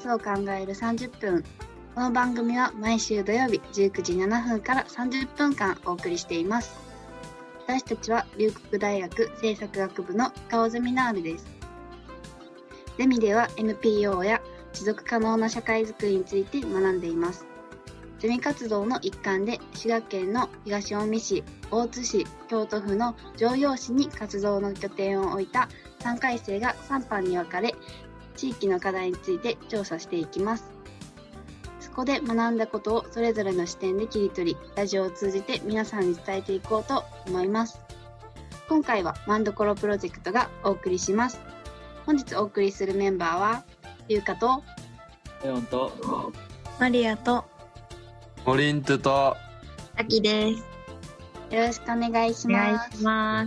スを考える30分。この番組は毎週土曜日19時7分から30分間お送りしています。私たちは龍谷大学政策学部の川ゼミナールです。ゼミでは NPO や持続可能な社会づくりについて学んでいます。ゼミ活動の一環で滋賀県の東近江市、大津市、京都府の城陽市に活動の拠点を置いた3回生が3班に分かれ、地域の課題について調査していきます。そこで学んだことをそれぞれの視点で切り取り、ラジオを通じて皆さんに伝えていこうと思います。今回はマンドコロプロジェクトがお送りします。本日お送りするメンバーは、ゆうかと、 レオンとマリアとモリントとアキです。 よろしくお願いしお願います。 します。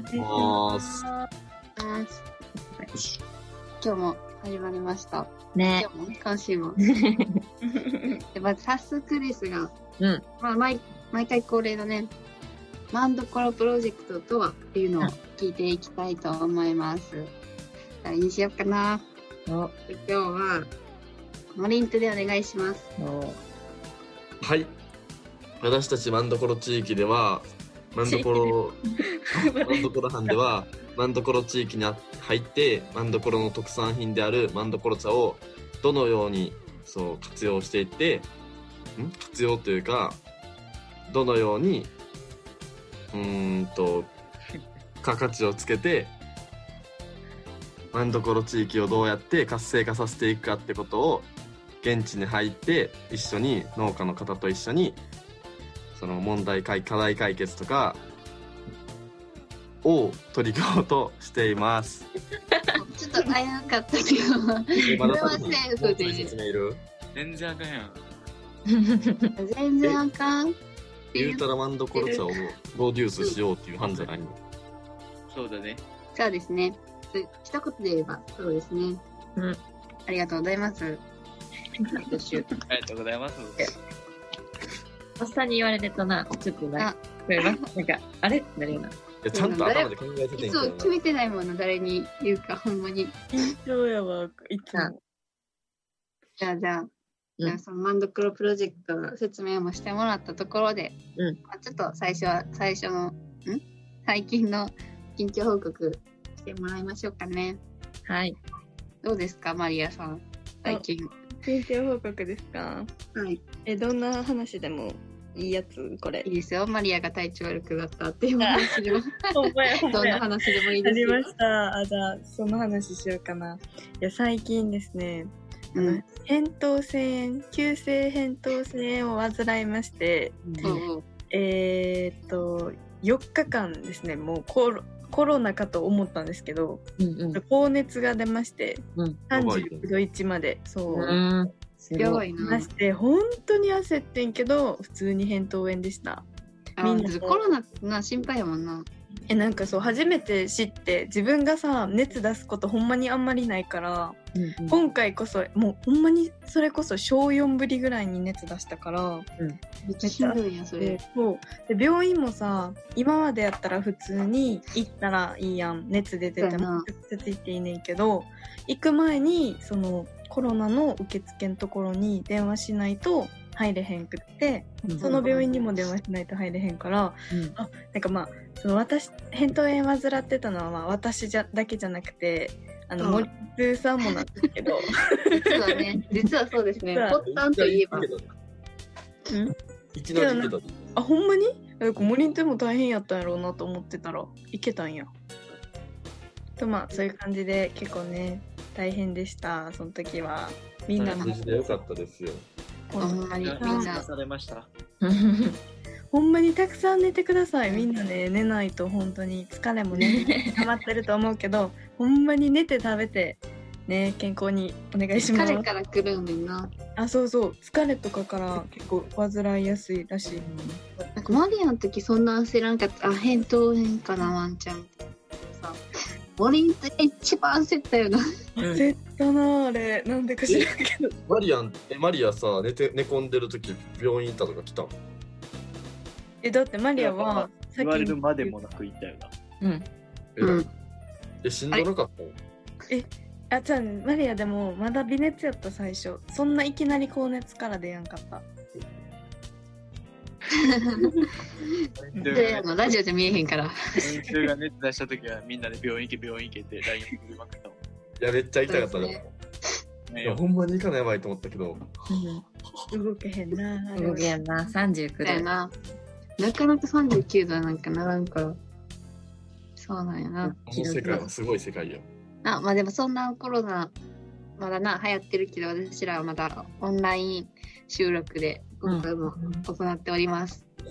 今日も始まりました。 ね。 今日も今週も。でまず早速ですが、毎回恒例のね、マンドコロプロジェクトとはっていうのを聞いていきたいと思います。誰にしようかな。今日はモリントでお願いします。 はい、私たちマンドコロ地域ではマンドコロ班ではマンドコロ地域に入ってマンドコロの特産品であるマンドコロ茶をどのように活用していって活用というかどのように付加価値をつけてマンドコロ地域をどうやって活性化させていくかってことを現地に入って一緒に農家の方と一緒にその課題解決とかを取り組もうとしています。 ちょっと危なかったけど、 まだセーフで説明いる？ 全然あかんやん。 全然あかん。 言うたらマンドコロ茶をプロデュースしようっていう班じゃないの？ そうだね。 そうですね。一言で言えばそうですね。ありがとうございます。 ありがとうございます。 おっさんに言われてたな。ちょっとなんかあれなるよな。 ちゃんと頭で考えててんけどそう決めてないもの誰に言うかほんまに。 そうやわ。いつも。 じゃあそのマンドコロプロジェクトの説明もしてもらったところで、ちょっと最初の最近の近況報告してもらいましょうかね。 はい。 どうですかマリアさん最近。 近況報告ですか？ はい。 どんな話でもいいやつこれ。 いいですよ。マリアが体調悪くなったっていう話でもどんな話でもいいですよ。 ありました。じゃあその話しようかな。いや最近ですね、急性扁桃腺を患いまして、4日間ですね、もうコロナかと思ったんですけど、高熱が出まして、36度1まで、 やばいな。 出して本当に焦ってんけど普通に扁桃炎でした。 みんなコロナな心配やもんな。 なんか初めて知って自分がさ熱出すことほんまにあんまりないから、今回こそもうほんまにそれこそ小4ぶりぐらいに熱出したから、 めっちゃしんどいやんそれ。 で病院もさ今までやったら普通に行ったらいいやん、熱出てても直接行っていいねんけど、行く前にそのコロナの受付のところに電話しないと入れへんくって、その病院にも電話しないと入れへんから、なんかその私扁桃炎患ってたのは私だけじゃなくて森津さんもなんですけど実はそうですね。発端といえばいきなり行ってた。 ほんまに森津も大変やったんやろうなと思ってたら行けたんやと。そういう感じで結構ね大変でした。その時はみんな無事でよかったですよ。 ほんまにみんなされました。 ほんまにたくさん寝てください。みんなね寝ないと本当に疲れもね溜まってると思うけど、ほんまに寝て食べてね健康にお願いします。 疲れから来るんだよな。 そう疲れとかから結構患いやすいらしい。 なんかマリアの時そんな焦らんかった。扁桃炎かなワンちゃんってさ。モリンって一番焦ったよな。 焦ったなあれ。なんでか知らんけど。 マリアさ寝込んでる時病院行ったとか来たの？ だってマリアは言われるまでもなく行ったよな。 しんどなかったの？ あ、じゃあマリアでもまだ微熱やった最初。そんないきなり高熱から出やんかった。 でラジオじゃ見えへんから。 先生が熱出した時はみんなで病院行け病院行けって LINE 送りまくったもん。 いやめっちゃ痛かったね。いやほんまに行かないやばいと思ったけど。 動けへんな。 動けへんな。39度。 なかなか39度なんかならんから。そうなんやな。 この世界はすごい世界よ。 まあでもそんなコロナまだ流行ってるけど、私らはまだオンライン収録で今回も行っております。 はい、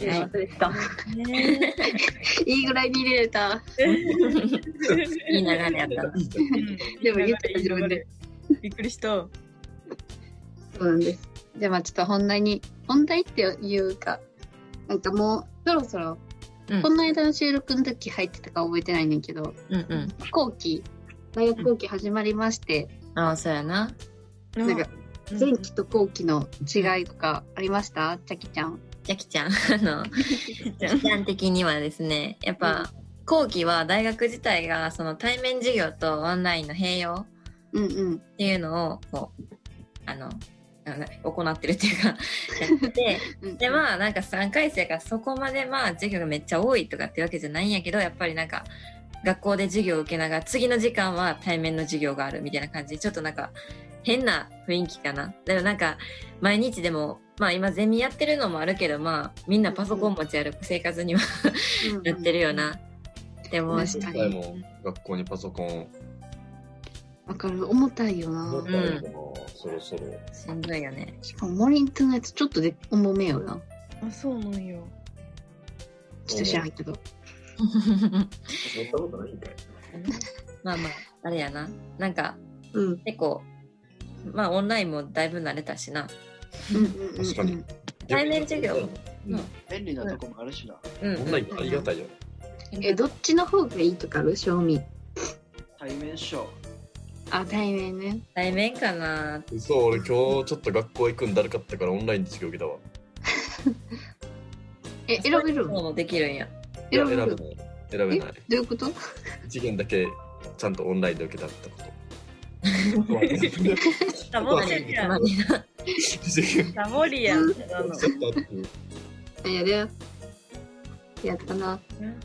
いいぐらいに入れれた。 いい流れやった。でも言ってた自分で。 びっくりした。 そうなんです。じゃあちょっと本題っていうか、なんかもうそろそろ、この間の収録の時入ってたか覚えてないねんけど、大学後期始まりまして。 ああ、そうやな。 なんか前期と後期の違いとかありました？チャキちゃん。 チャキちゃん。期間的にはですね、やっぱ、後期は大学自体がその対面授業とオンラインの併用っていうのをこう行ってるっていうかやっててでまあなんか3回生がそこまでまあ授業がめっちゃ多いとかっていうわけじゃないんやけど、やっぱりなんか学校で授業を受けながら次の時間は対面の授業があるみたいな感じで、ちょっとなんか変な雰囲気かな。でもなんか毎日でもまあ今ゼミやってるのもあるけど、まあみんなパソコン持ち歩く生活にはなってるよな。でも確かにも学校にパソコンわかる。重たいよな。 そろそろしんどいよね。 しかもモリントのやつちょっとで重めよな。 あ、そうなんよ。 ちょっと知らんけど。 そんなことないんかい。 まあまああれやな。なんか、結構まあオンラインもだいぶ慣れたしな。 確かに。 対面授業も便利なとこもあるしな。 オンラインありがたいよ。 どっちの方がいいとかある？賞味。 対面しょ。 あ、対面ね。 対面かな。 そう、俺今日ちょっと学校行くんだるかったからオンラインで授業受けたわ。 選べるの？できるんや。 選べない。 どういうこと？ 一限だけちゃんとオンラインで受けたってこと。 サボりやん。サボりやん。 やったな。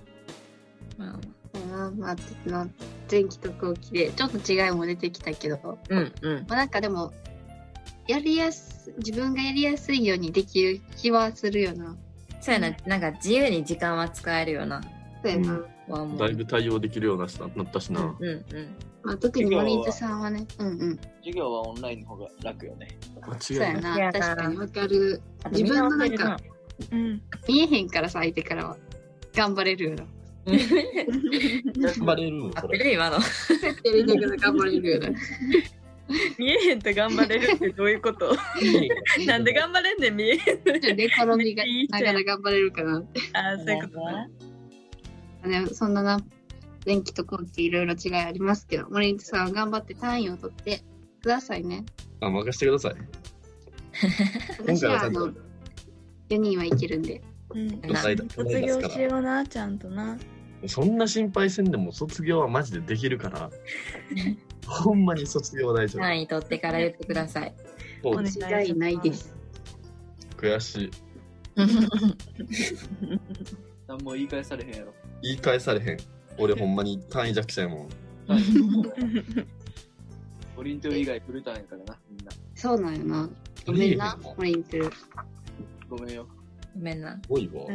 まあ、前期と後期でちょっと違いも出てきたけど、なんかでも自分がやりやすいようにできる気はするよな。 そうやな、なんか自由に時間は使えるよな。 そうやな。 だいぶ対応できるようななったしな。 まあ特にモリントさんはね、 授業はオンラインの方が楽よね。 そうやな、確かにわかる。自分のなんか見えへんからさ、相手からは頑張れるよな。 頑張れるの？ 合ってる今の。 やりながら頑張れるよな。 見えへんと頑張れるってどういうこと？なんで頑張れんねん、見えへんの。 寝転びがながら頑張れるかなって。 ああ、そういうことね。 そんなな、前期と後期いろいろ違いありますけど、モリントさんは頑張って単位を取ってくださいね。 あ、任せてください。 私は4人はいけるんで。 卒業しような、ちゃんとな。 そんな心配せんでも卒業はマジでできるからほんまに卒業は大丈夫。 単位取ってから言ってください。 間違いないです。 悔しい。 何も言い返されへんやろ。 言い返されへん。俺ほんまに単位弱者やもん。 モリント以外フルターンやからな、みんな。 そうなんよな。ごめんな、モリント。 ごめんよ。 ごめんな。 多いわ。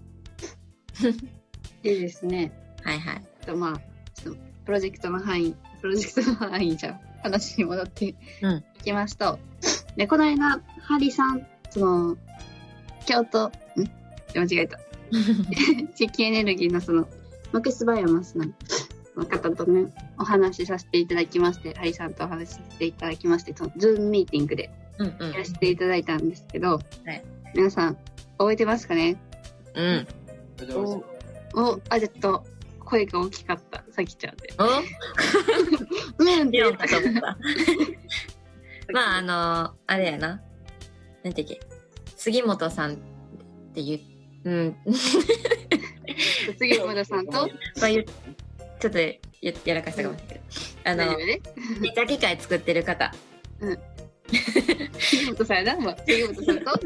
でですね。 はいはい。 まあ、ちょっとプロジェクトの範囲じゃ話に戻っていきますと、で、この間、ハリさん、京都、間違えた。地球エネルギーのマクスバイオマスの方とね、お話しさせていただきまして、ハリさんとお話しさせていただきまして、ズームミーティングでやらせていただいたんですけど、皆さん、覚えてますかね？ うん。 ちょっと声が大きかった、さきちゃんで。 まああれやな。なんていうっけ、杉本さんっていう、 杉本さんと、 ちょっとやらかしたかもしれないけめちゃ機械作ってる方。 杉本さんやな、杉本さんと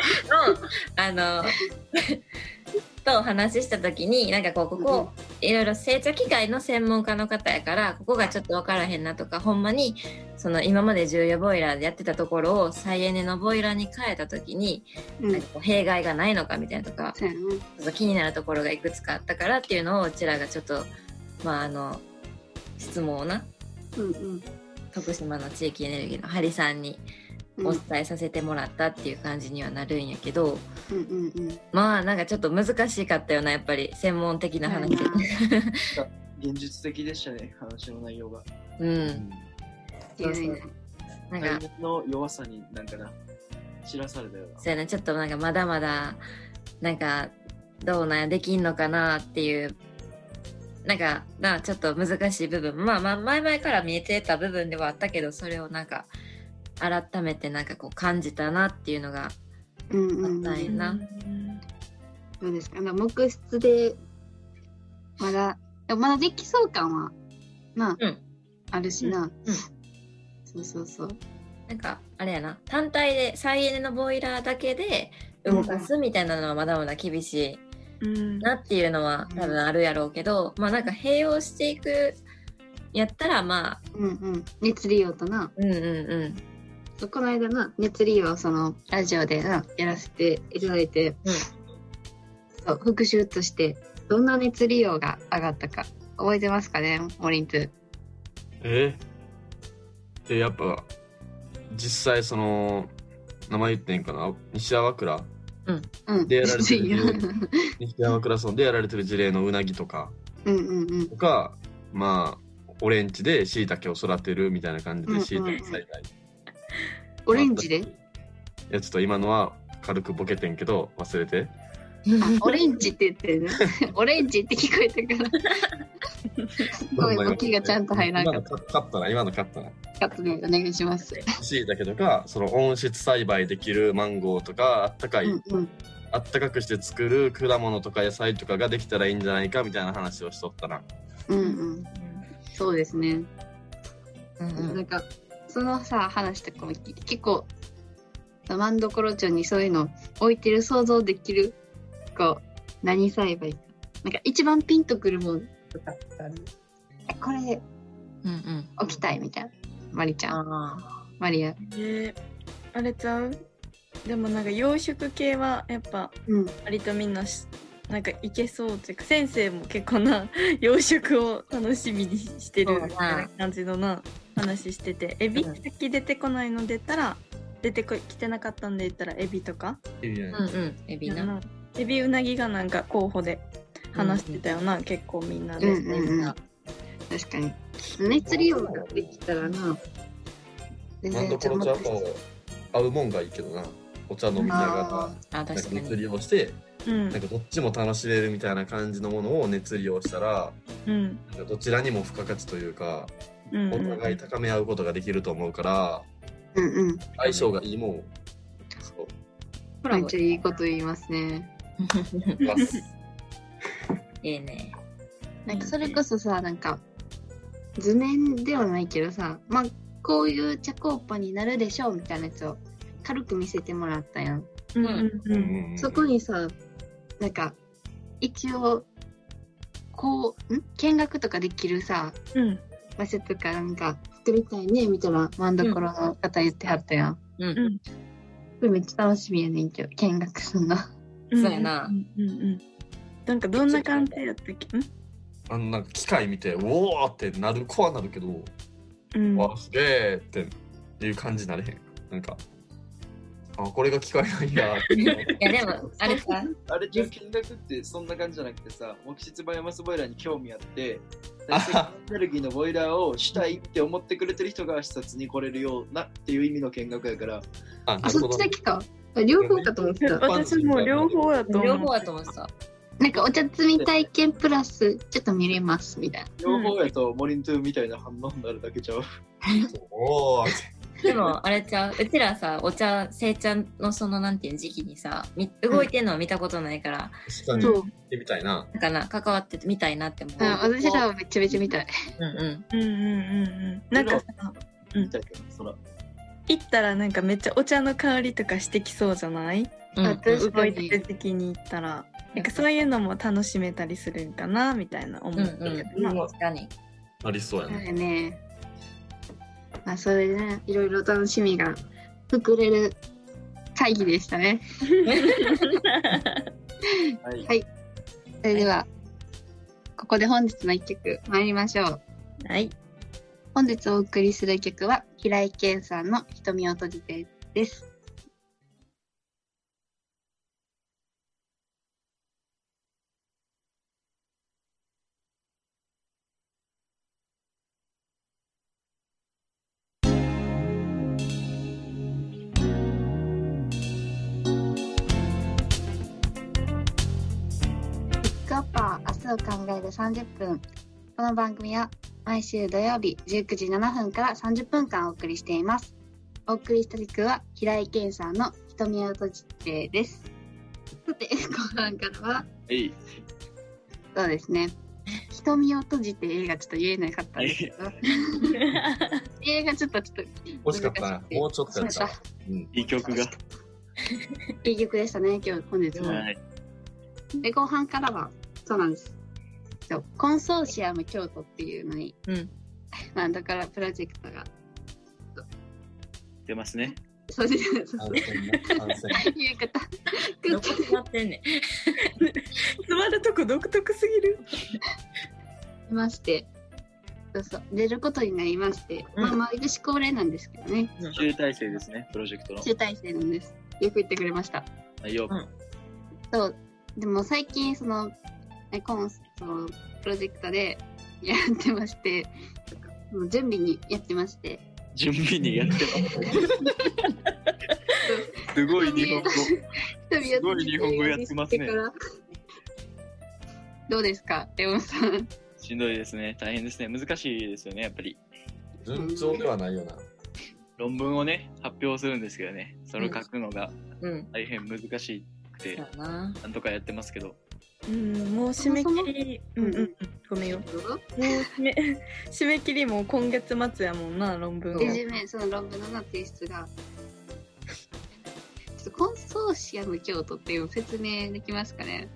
とお話しした時になんかここいろいろ製茶機械の専門家の方やからここがちょっと分からへんなとかほんまにその今まで重油ボイラーでやってたところを再エネのボイラーに変えた時に、なんかこう弊害がないのかみたいなとか、ちょっと気になるところがいくつかあったからっていうのをうちらがちょっと質問をな、徳島の地域エネルギーのハリさんにお伝えさせてもらったっていう感じにはなるんやけど、まあなんかちょっと難しかったよな、やっぱり専門的な話。 現実的でしたね、話の内容が。 そうそうなんかの弱さになんかな知らされたよな。 そうやな、ちょっとなんかまだまだなんかどうなんやできんのかなっていうなんかちょっと難しい部分、前々から見えてた部分ではあったけど、それをなんか改めてなんかこう感じたなっていうのがあったんやな。 どうですか、木質でまだできそう感はあるしな。そうなんかあれやな、単体で再エネのボイラーだけで動かすみたいなのはまだまだ厳しいなっていうのは多分あるやろうけど、なんか併用していくやったら熱利用とな、この間な熱利用そのラジオでやらせていただいて、そう復習としてどんな熱利用が上がったか覚えてますかね、モリンツ。 やっぱ実際その名前言ってんかな、西粟倉でやられてる西粟倉村でやられてる事例のうなぎとかとか、オレンジで椎茸を育てるみたいな感じで椎茸栽培。 オレンジで？ いやちょっと今のは軽くボケてんけど忘れて。 オレンジって言ってるね。オレンジって聞こえたからごめん、ボケがちゃんと入らなかった。 今のカットな。 カットでお願いします。 椎茸とかその温室栽培できるマンゴーとかあったかくして作る果物とか野菜とかができたらいいんじゃないかみたいな話をしとったな。 そうですね。なんかその話とかも結構マンドコロ町にそういうの置いてる想像できる。何栽培か、なんか一番ピンとくるもんとかある？これ置きたいみたいな。マリちゃん、マリア。 あれちゃう？でもなんか養殖系はやっぱ割とみんななんかいけそうっていうか、先生も結構な養殖を楽しみにしてるみたいな感じの話してて、エビさっき出てこないので言ったら出てきてなかったんで言ったらエビとか、 エビな。 エビウナギがなんか候補で話してたよな、結構みんなで。 確かに熱利用ができたらな。 マンドコロちゃんも合うもんがいいけどな。お茶飲みながら熱利用して、なんかどっちも楽しめるみたいな感じのものを熱利用したら、なんかどちらにも付加価値というか、お互い高め合うことができると思うから、相性がいいもん。 めっちゃいいこと言いますね。 いいね。 なんかそれこそなんか図面ではないけどこういう茶コーパになるでしょうみたいなやつを軽く見せてもらったやん。そこになんか一応見学とかできる場所とかなんか作りたいねみたいなマンドコロの方言ってはったやん。これめっちゃ楽しみやねんけど、見学すんの。 そうやな。 なんかどんな感じやったっけ？ なんか機械見て、おーってなる子はなるけど、わすげーっていう感じになれへん。なんか、これが機械なんや。 いやでも、あれさ、 あれじゃ見学ってそんな感じじゃなくて木質バイオマスボイラーに興味あって、エネルギーのボイラーをしたいって思ってくれてる人が視察に来れるようなっていう意味の見学やから。 そっちだけか。両方かと思ってた。 私も両方やと思ってた。 なんかお茶摘み体験プラスちょっと見れますみたいな。 両方やとモリントゥみたいな反応になるだけちゃう。 おーでもあれちゃう、うちらさ、お茶生茶のそのなんていう時期にさ、動いてんのは見たことないから、 確かに見てみたいな。 だから関わっててみたいなって思う。 私らはめちゃめちゃ見たい。 なんかさ、 見たけど、そら。 行ったらなんかめっちゃお茶の香りとかしてきそうじゃない？動いてる時期に行ったら。なんかそういうのも楽しめたりするんかなみたいな思ってるけどな。 確かに。 ありそうやね。 ね。まあそれでね、いろいろ楽しみが膨れる会議でしたね。はい。それでは、ここで本日の一曲参りましょう。 はい。 本日お送りする曲は平井堅さんの瞳を閉じてです。明日を考える30分。この番組は毎週土曜日19時7分から30分間お送りしています。お送りした曲は平井堅さんの瞳を閉じてです。さて、後半からは、そうですね。瞳を閉じて映画ちょっと言えなかったんですけど、映画ちょっと惜しかったな。もうちょっとやった。 いい曲が。 いい曲でしたね、本日も。で、後半からは、そうなんです。コンソーシアム京都っていうのに、まあだからプロジェクトが出ますね。 そうです。言い方。 どこになってんねん。 詰まるとこ独特すぎる。 いまして、出ることになりまして、まあ毎年恒例なんですけどね。 集大成ですね、プロジェクトの。 集大成なんです。よく言ってくれました。そう。でも最近そのプロジェクトでやってまして、準備にやってまして。 準備にやってます。すごい日本語。すごい日本語やってますね。 どうですか、レオンさん。 しんどいですね。大変ですね。難しいですよね、やっぱり。 順調ではないよな。 論文をね、発表するんですけどね、それを書くのが大変難しくて、なんとかやってますけど。 もう締め切り、ごめんよ。もう締め切りも今月末やもんな、論文。 その論文の提出が。ちょっとコンソーシアム京都っていう説明できますかね。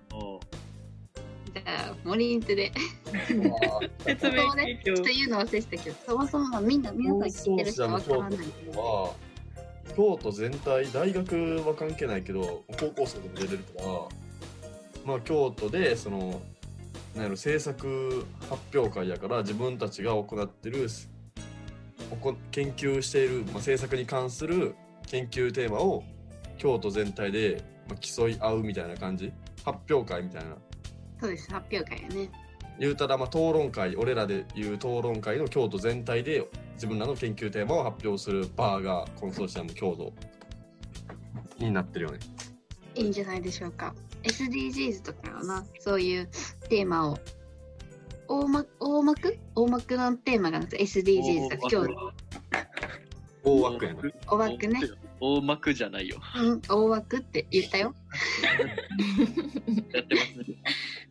じゃあ、モリントで。 説明ね、ちょっと言うの忘れてたけど、そもそも皆さん聞いてる人はわからないけど。 京都全体、大学は関係ないけど、高校生でも出れるから、まあ、京都でその制作発表会やから自分たちが行ってる研究している、制作に関する研究テーマを京都全体で競い合うみたいな感じ、発表会みたいな。 そうです、発表会やね。 言うたら討論会、俺らで言う討論会の京都全体で自分らの研究テーマを発表するバーがコンソーシアム京都になってるよね。 いいんじゃないでしょうか。SDGs とかな、そういうテーマを大幕のテーマが SDGs だ。今日大枠やな。 大枠ね。 大幕じゃないよ。 大枠って言ったよ。 やってますね。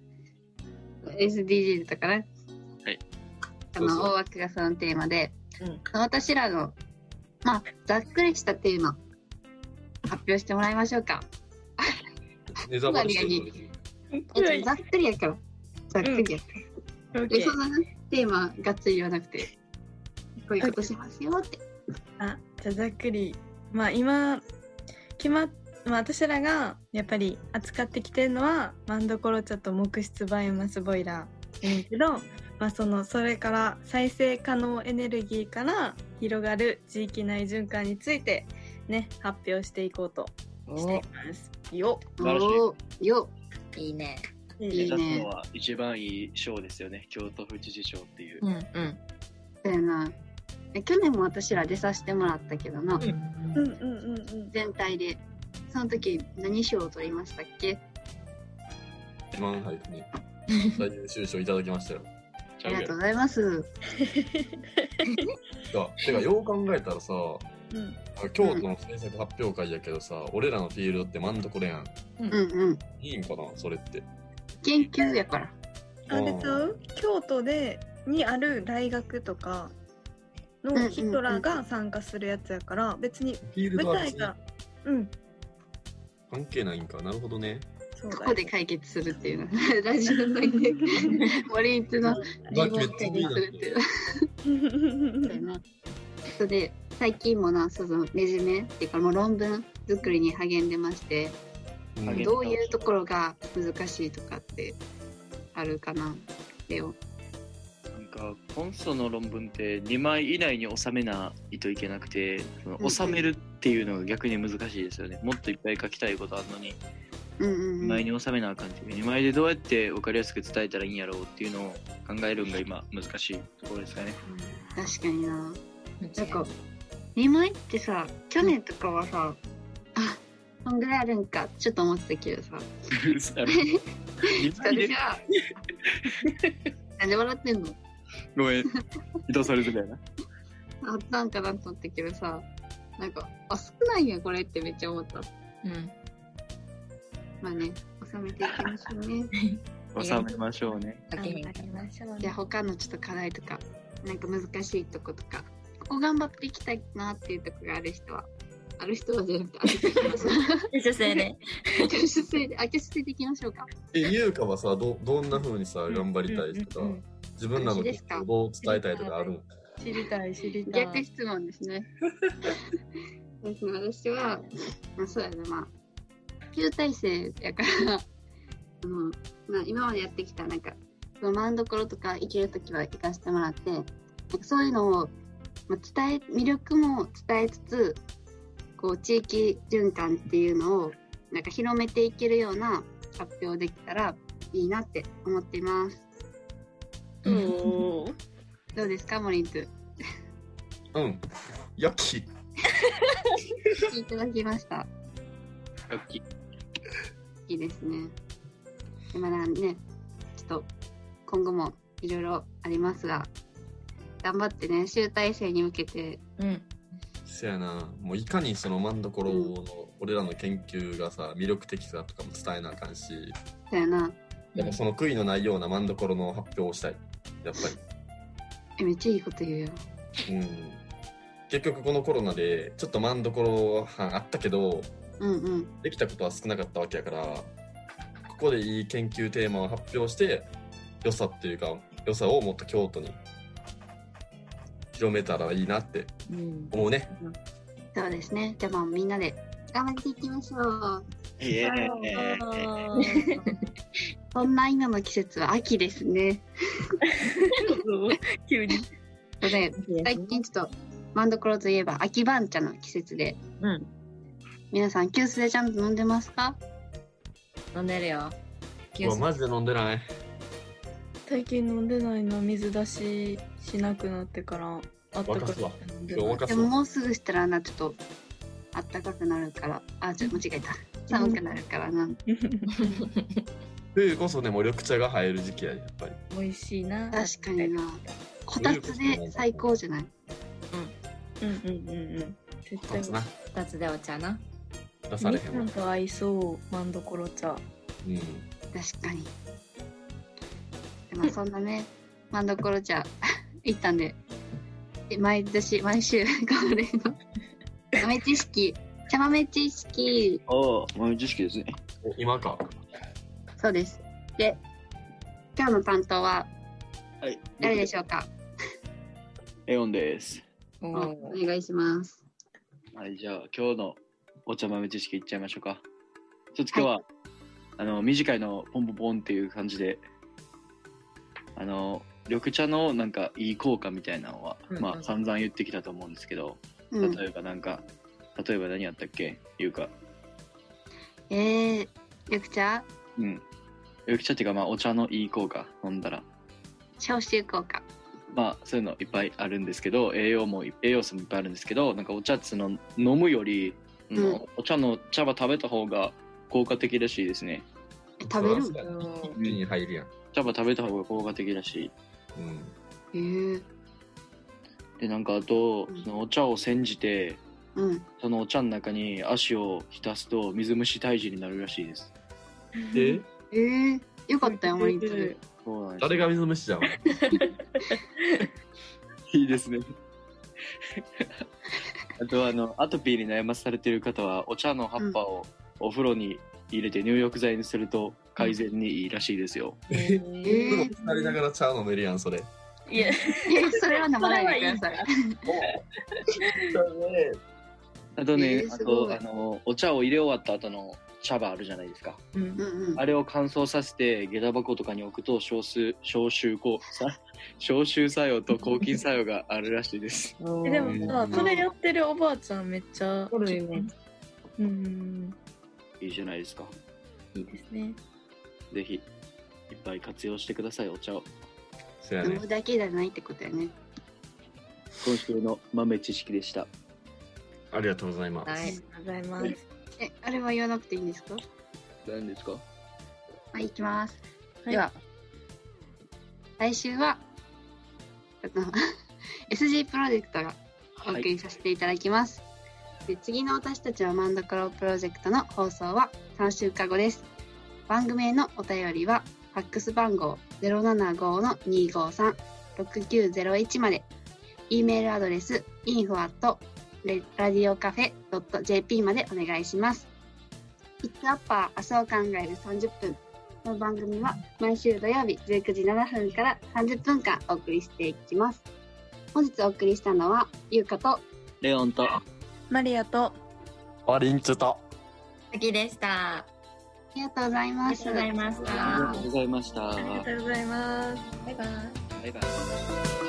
SDGs とかね。 はい。 大枠がそのテーマで、私らのざっくりしたテーマ発表してもらいましょうか。 ざっくりやから。ざっくりやから。そんなテーマがっつり言わなくて、こういうことしますよって。 じゃあざっくり。今、私らがやっぱり扱ってきてるのは、マンドコロ茶と木質バイオマスボイラーやけど、それから再生可能エネルギーから広がる地域内循環についてね、発表していこうとしています。よいいね。 いいね。 は一番いい賞ですよね。京都府知事賞っていう。 そうやな。去年も私ら出させてもらったけどな。全体で。その時何賞を取りましたっけ？ 一番最初に最優秀賞いただきましたよ。 ありがとうございます。 てかよう考えたらさ、京都の制作発表会やけどさ、俺らのフィールドって真ん所やん。いいんかなそれって。 研究やから。 あれちゃう？京都にある大学とかの人らが参加するやつやから、別に舞台が関係ないんか。なるほどね。 ここで解決するっていうのラジオのねモリンツのリモート解決するっていうそれで最近もな、そのレジュメっていうかもう論文作りに励んでまして、どういうところが難しいとかってあるかな。レオなんかコンソの論文って2枚以内に収めないといけなくて、その収めるっていうのが逆に難しいですよね。もっといっぱい書きたいことあるのに2枚に収めなあかんっていう、2枚でどうやって分かりやすく伝えたらいいんやろうっていうのを考えるのが今難しいところですかね。 確かにな。なんか2枚ってさ、去年とかはさ、こんぐらいあるんかちょっと思ってたけどさそれじゃあなんで笑ってんの。 ごめん、人それぞれやな。 あったんかなと思ったけどさ、なんか少ないんやこれってめっちゃ思った。まあね、収めていきましょうね。 収めましょうね。 じゃあ他のちょっと課題とか、なんか難しいとことか、ここ頑張っていきたいなっていうとこがある人はじゃなくて、 女性で挙手でいきましょうか。 優香はさ、どんな風にさ頑張りたいとか、自分らのことをどう伝えたいとかあるの？ 知りたい。 逆質問ですね。私は、そうやね、旧体制やから今までやってきたなんかその真ん所とか行けるときは行かせてもらって、なんかそういうのを、魅力も伝えつつ、こう地域循環っていうのをなんか広めていけるような発表できたらいいなって思っています。どうですか、モリンツ？ よきいただきました。いいですね。まだね、ちょっと今後もいろいろありますが、頑張ってね、集大成に向けて。 そやな、もういかにその真所の俺らの研究がさ、魅力的さとかも伝えなあかんし、 そやな。 やっぱその悔いのないような真所の発表をしたい。やっぱり。 めっちゃいいこと言うよ。 結局このコロナでちょっと真所班あったけど、できたことは少なかったわけやから、ここでいい研究テーマを発表して良さっていうか良さをもっと京都に広めたらいいなって思うね。 そうですね。じゃあみんなで頑張っていきましょう。そんな今の季節は秋ですね。 急に。 最近ちょっと真所といえば秋番茶の季節で、皆さん急須でちゃんと飲んでますか？ 飲んでるよ。 マジで飲んでない。 最近飲んでないな。水出ししなくなってからあったかく飲んでない。 でももうすぐしたらな、ちょっとあったかくなるから、間違えた、寒くなるからな。 冬こそね、もう緑茶が入る時期や、やっぱり美味しいな。 確かにな。こたつで最高じゃない？ 絶対 2つでお茶な。 出されへんわ。 なんか合いそう真所茶。 確かに。そんなね、真所茶行ったんで、毎週恒例の豆知識、茶豆知識。 豆知識ですね。 今か。 そうです。で、今日の担当は誰でしょうか？ エオンです。 お願いします。 はい、じゃあ今日のお茶豆知識いっちゃいましょうか。ちょっと今日は、短いのポンポンポンっていう感じで、緑茶のなんかいい効果みたいなのは、散々言ってきたと思うんですけど、例えば何やったっけ？いうか。 緑茶？ 緑茶っていうか、お茶のいい効果、飲んだら。 消臭効果。 そういうのいっぱいあるんですけど、栄養素もいっぱいあるんですけど、なんかお茶って飲むより、茶葉食べた方が効果的らしいですね。 食べる？ 口に入るやん。 茶葉食べた方が効果的らしい。 でなんかあとそのお茶を煎じて、そのお茶の中に足を浸すと水虫退治になるらしいです。 よかったよ、マリンそれ。 誰が水虫じゃん。 いいですね。あとアトピーに悩まされている方はお茶の葉っぱをお風呂に入れて入浴剤にすると改善にいいらしいですよ。 風呂浸かりながら茶飲めるやんそれ。 いやそれは飲まないでください。 あとね、お茶を入れ終わった後の茶葉あるじゃないですか。あれを乾燥させて下駄箱とかに置くと消臭作用と抗菌作用があるらしいです。 でもさ、それやってるおばあちゃんめっちゃおるよね。 いいじゃないですか。 いいですね。 ぜひいっぱい活用してください、お茶を。 飲むだけじゃないってことやね。 今週の豆知識でした。 ありがとうございます。 ありがとうございます。 あれは言わなくていいんですか？ 何ですか？ はい、いきます。では、来週はSG プロジェクトがお送りさせていただきます。で次の私たちはマンドコロプロジェクトの放送は3週間後です。番組へのお便りはファックス番号 075-253-6901 まで、E メールアドレス info@radiocafe.jp までお願いします。ピックアッパー明日を考える30分。この番組は毎週土曜日19時7分から30分間お送りしていきます。本日お送りしたのはゆうかとレオンとマリアとマリンツと好きでした。 ありがとうございます。 ありがとうございました。 ありがとうございました。 ありがとうございます。 バイバイ。 バイバイ。